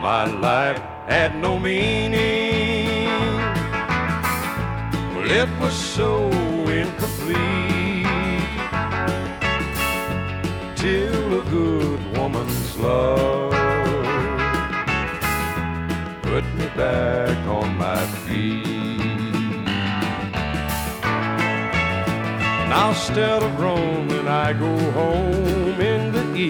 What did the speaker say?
my life had no meaning. Well, it was so incomplete till a good woman's love put me back on my feet. Now instead of roaming, I go home in the